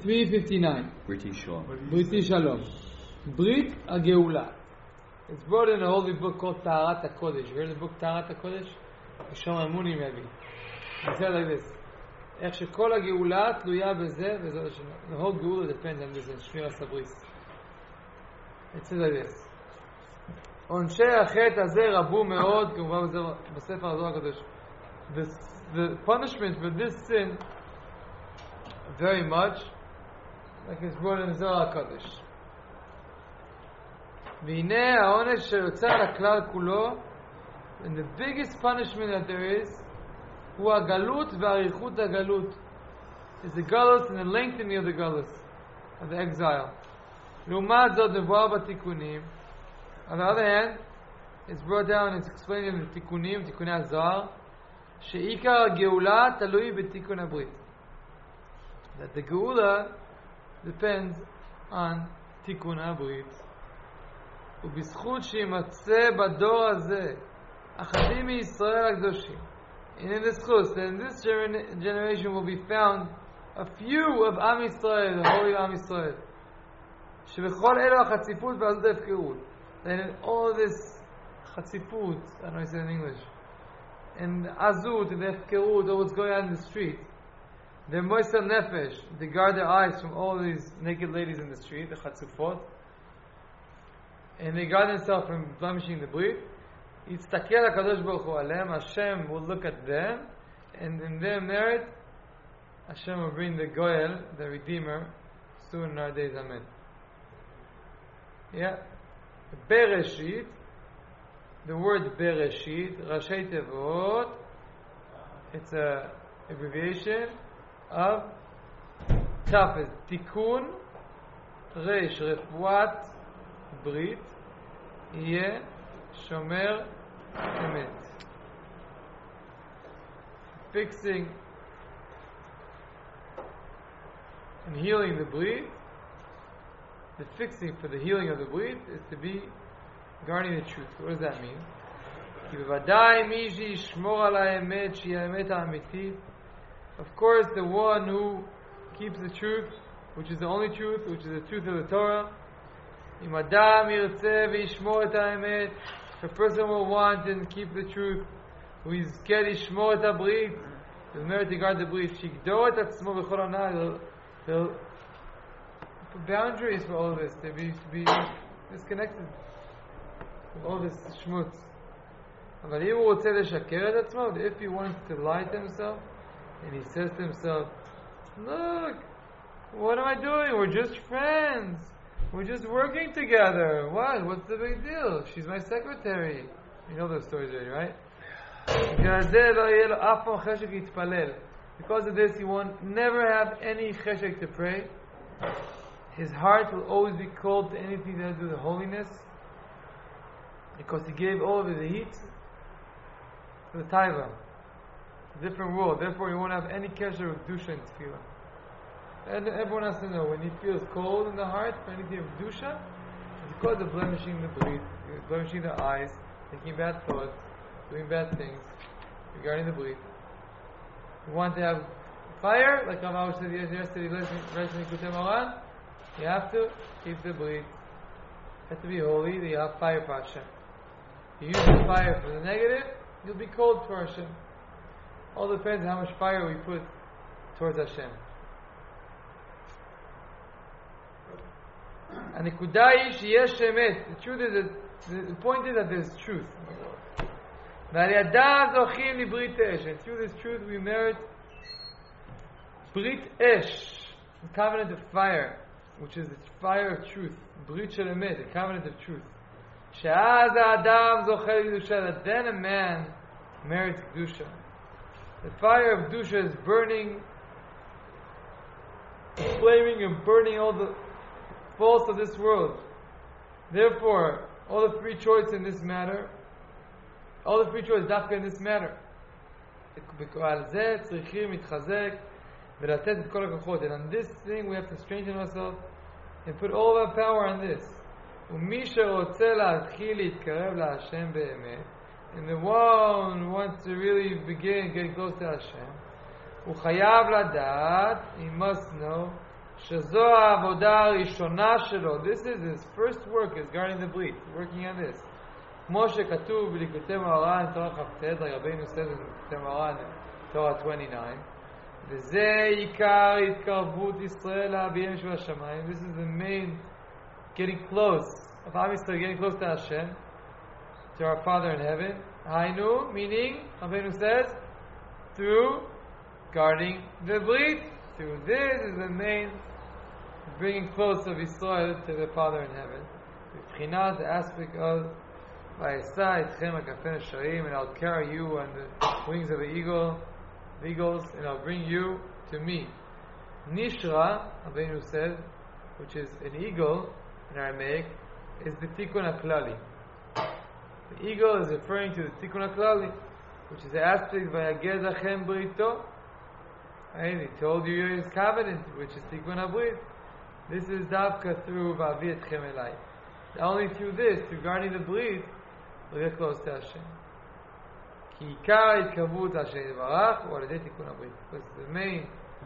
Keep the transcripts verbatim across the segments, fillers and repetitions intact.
three fifty-nine. Briti Shalom. Briti Shalom. Brit HaGeula. It's brought in a holy book called Taharat HaKodesh. You heard the book Taharat HaKodesh? Shom Amuni maybe. It says like this. איך שכל הגאולה תלויה בזה וזאת השם. The whole גאולה depends on this in Shmiras HaBris. It says like this. עונשי החטא הזה רבו מאוד, כמובן בספר הזוהר הקדוש. The, the punishment for this sin very much, like it's brought in the Zohar HaKadosh. והנה העונש שיוצא לכלל כולו, and the biggest punishment that there is, הוא הגלות והאריכות הגלות. Is the galus and the lengthening of the galus, of the exile. לעומת זאת מבואר בתיקונים. On the other hand, it's brought down, it's explained in the תיקונים, תיקוני הזוהר, שעיקר הגאולה תלוי בתיקון הברית. That the geula depends on תיקון הברית. ובזכות שימצא בדור הזה אחדים מישראל הקדושים. And in this chus, in this generation will be found a few of Am Yisrael, the holy Am Yisrael. שבכל אלו החציפות ועזות ההפקרות. Then in all this chatziput, I don't know how to say it in English, and azut, and the hefkerut, all what's going on in the street, the moisel nefesh, they guard their eyes from all these naked ladies in the street, the chatzufot, and they guard themselves from blemishing the brit. Yitztakel HaKadosh Baruch Hu Aleim, Hashem will look at them, and in their merit, Hashem will bring the Goel, the Redeemer, soon in our days, Amen. Yeah. Bereshit, the word Bereshit, Rashi Tevot, it's a abbreviation of Taf is Tikkun, Resh Refuat Brit, Yeh Shomer Emet. Fixing and healing the Brit. The fixing for the healing of the brit is to be guarding the truth. What does that mean? Of course, the one who keeps the truth, which is the only truth, which is the truth of the Torah. If a person will want and keep the truth, who is get yishmor et habrit, he'll merit to guard the brit. Shigdor et atzmo b'chol hana, he'll put boundaries for all this, to be, to be disconnected with all this shmutz. But if he wants to lie to himself, and he says to himself, look, what am I doing? We're just friends. We're just working together. What? What's the big deal? She's my secretary. You know those stories already, right? Because of this, he won't never have any cheshek to pray. His heart will always be cold to anything that has to do with holiness, because he gave all of the heat to the taiva, a different world. Therefore, he won't have any kesher of dusha and tefillah. And everyone has to know, when he feels cold in the heart for anything of dusha, it's because of blemishing the breath, blemishing the eyes, thinking bad thoughts, doing bad things regarding the breath. You want to have fire, like Rav said yesterday, listening to Kutem you have to keep the breath. You have to be holy, you have fire for Hashem. You use the fire for the negative, you'll be cold for Hashem. All depends on how much fire we put towards Hashem. And the kudai sheyesh emet. The truth is that the point is that there's truth. And the truth is truth. We merit brit esh, the covenant of fire, which is the fire of truth. Brit shel emet, the covenant of truth. She'az ha'adam zochel kedusha. That then a man merits kedusha. The fire of kedusha is burning, flaming and burning all the faults of this world. Therefore, all the free choice in this matter, all the free choice dafka in this matter. And on this thing we have to strengthen ourselves and put all of our power on this. And the one who wants to really begin getting close to Hashem, he must know Shazo avodah rishona shelo. This is his first work, is guarding the brit, working on this. Moshe katuv b'likutei Moharan in Torah Chavtet, like Rabbeinu says in Likutei Moharan, Torah twenty-nine. V'zeh yikar itkarvut Yisrael la'aviyim shebashamayim. This is the main getting close of Am Yisrael, getting close to Hashem, to our Father in heaven. Hainu, meaning, Rabbeinu says, through guarding the brit. Through this is the main bringing close of Yisrael to the Father in heaven. B'chinat, the aspect of Vayesa etchem akafen sharim, and I'll carry you on the wings of the eagle, the eagles, and I'll bring you to me. Nishra, Rabbeinu said, which is an eagle in Aramaic, is the Tikkun HaKlali. The eagle is referring to the Tikkun HaKlali, which is the aspect of Vayaged Lachem Brito. Right? He told you his covenant, which is Tikkun HaBrit. This is Davka through Va'avi etchem elai. Only through this, through guarding the Brit, we'll get close to Hashem. Ki ikar itkavut Hashem Yitbarach or Alidei Tikkun HaBrit. Because the main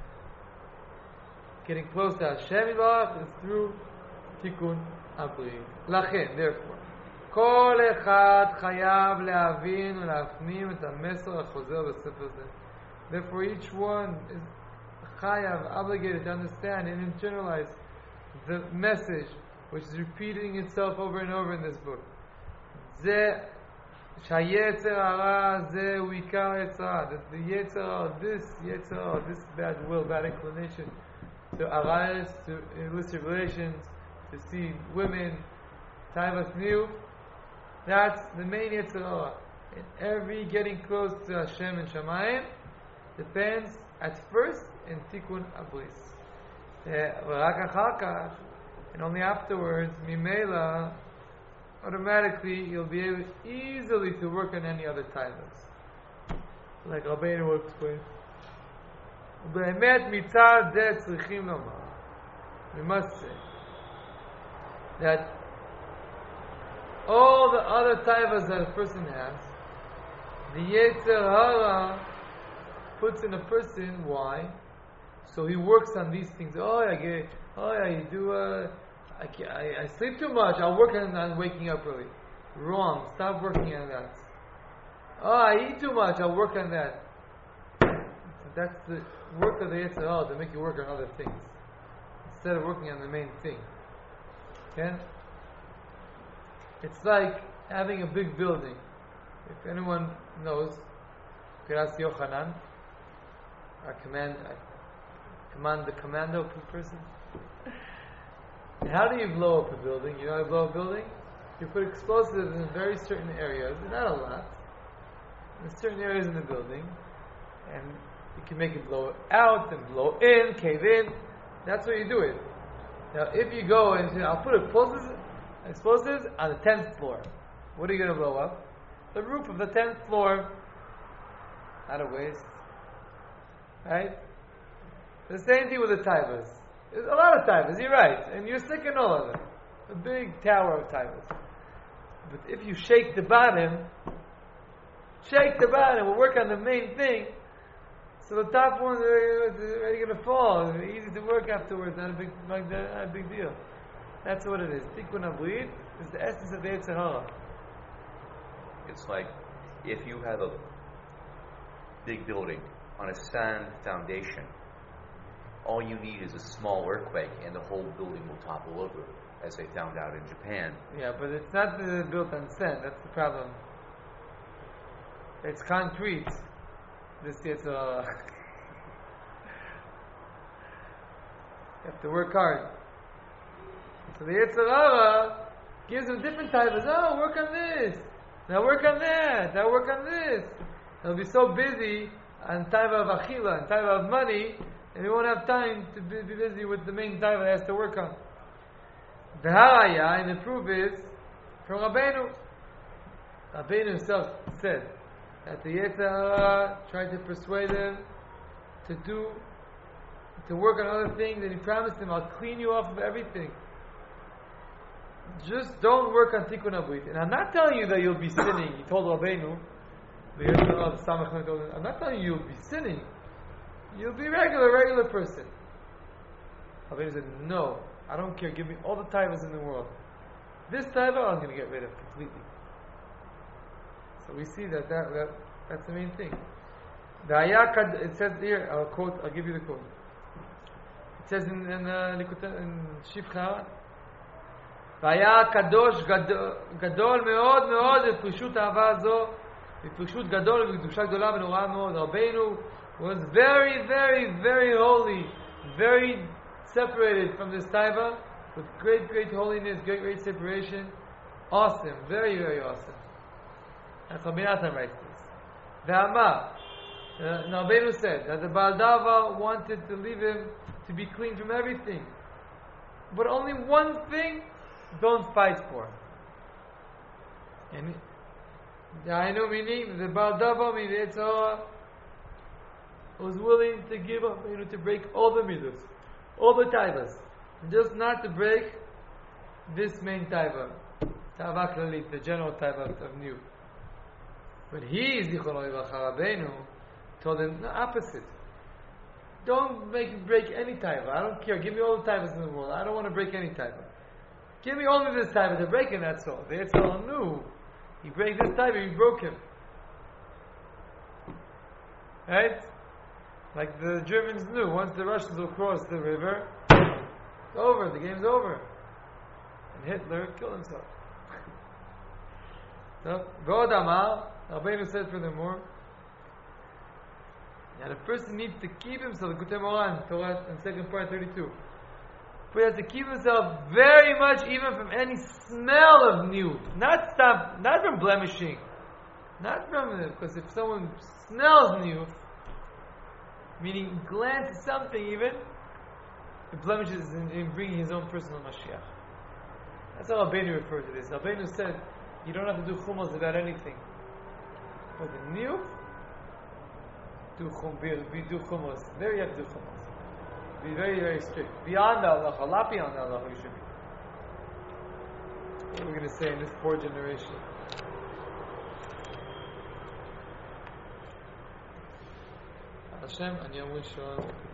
getting close to Hashem Yitbarach is through Tikkun HaBrit. Lachen, therefore, כל אחד חייב להבין ולהפנים את המסר החוזר בספר זה. Therefore, each one is chayav, obligated to understand and internalize the message which is repeating itself over and over in this book. That the Yetzer Hara, this Yetzer Hara, this bad will, bad inclination to arise, to illicit relations, to see women, taivas new, that's the main Yetzer Hara. And every getting close to Hashem and Shamayim depends at first in Tikkun HaBris. ורק אחר כך, and only afterwards, ממילא, automatically you'll be able easily to work on any other titles. Like Rabbeinu will explain. ובאמת מצד זה צריכים לומר, we must say, that all the other taivas that a person has, the Yetzer Hara puts in a person, why? So he works on these things. Oh, I get, oh, yeah, you do, uh, I, I, I sleep too much, I'll work on, on waking up early. Wrong, stop working on that. Oh, I eat too much, I'll work on that. That's the work of the Yetzer Hara, to make you work on other things, instead of working on the main thing. Okay? It's like having a big building. If anyone knows, you could ask Yochanan, our command, command the commando person. And how do you blow up a building? You know how to blow a building? You put explosives in very certain areas, not a lot, in certain areas in the building, and you can make it blow out and blow in, cave in. That's where you do it. Now, if you go and say, I'll put explosives, explosives on the tenth floor, what are you going to blow up? The roof of the tenth floor. Not a waste. Right? The same thing with the taivas. There's a lot of taivas, you're right. And you're sick in all of them. A big tower of taivas. But if you shake the bottom, shake the bottom, we'll work on the main thing. So the top ones are already going to fall. It's easy to work afterwards, not a big, not a big deal. That's what it is. Tikkun HaBrit is the essence of the Yetzer Hara. It's like if you have a big building on a sand foundation, all you need is a small earthquake and the whole building will topple over, as they found out in Japan. Yeah, but it's not uh, built on sand, that's the problem. It's concrete. This Yetzer Hara. You have to work hard. So the Yetzer Hara gives them different types. Oh, work on this. Now work on that. Now work on this. They'll be so busy on taiva of achila and taiva of money, and they won't have time to be, be busy with the main taiva they has to work on. The haraya, and the proof is from Rabbeinu. Rabbeinu himself said that the Yetzer Hara tried to persuade them to do, to work on other things, and he promised them, I'll clean you off of everything. Just don't work on Tikkun HaBrit. And I'm not telling you that you'll be sinning. He told Rabbeinu, the Yetzer Hara, the Samach told him, I'm not telling you you'll be sinning. You'll be a regular, regular person. Rabbeinu said, no, I don't care, give me all the taivas in the world. This taiva I'm going to get rid of completely. So we see that, that, that that's the main thing. It says here, I'll quote, I'll give you the quote. It says in in uh, in Shivcha, והיה הקדוש גדול מאוד מאוד בפרישות האהבה הזו, בפרישות גדול ובקדושה גדולה ונוראה מאוד. רבינו was very, very, very holy, very separated from this taiva, with great, great holiness, great, great separation. Awesome, very, very awesome. That's Rabbi Natan writes this. Ve'amar, uh, Rabbeinu said that the Baal Dava wanted to leave him to be clean from everything, but only one thing, don't fight for. And I know meaning the Baal Dava, meaning the Yetzer Hara, was willing to give up, you know, to break all the midos, all the taivas, just not to break this main taiva, taiva klalit, the general taiva of new. But he, Zichrono Livracha, Rabbeinu, told him the opposite. Don't make me break any taiva. I don't care. Give me all the taivas in the world. I don't want to break any taiva. Give me only this taiva. They're breaking, that's all. The Yetzer Hara knew. He break this taiva, he broke him. Right? Like the Germans knew, once the Russians will cross the river, it's over, the game's over. And Hitler killed himself. So, God Amar, Rabbeinu said furthermore, that a person needs to keep himself, Gutei Moran, Torah, in second part thirty-two. But he has to keep himself very much even from any smell of new. Not stop, not from blemishing. Not from, because if someone smells new, meaning glance at something even, the blemish is in, in bringing his own personal Mashiach. That's how Rabbeinu referred to this. Rabbeinu said, you don't have to do chumos about anything. But the new, do chum, be, be do chumos. There you have to do chumos. Be very, very strict. Beyond the halacha, a lot beyond the halacha you should be. What are we going to say in this poor generation? Hashem, and Yom Rishon.